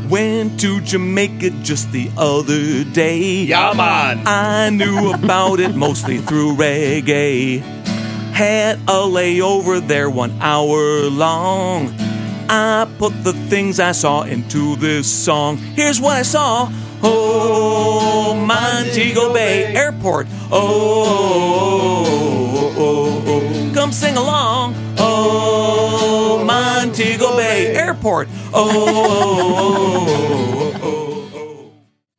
Went to Jamaica just the other day. Yeah, man. I knew about it mostly through reggae. Had a layover there 1 hour long. I put the things I saw into this song. Here's what I saw. Oh, Montego Bay Airport. Oh, come sing along. Oh, Montego Bay Airport. Oh.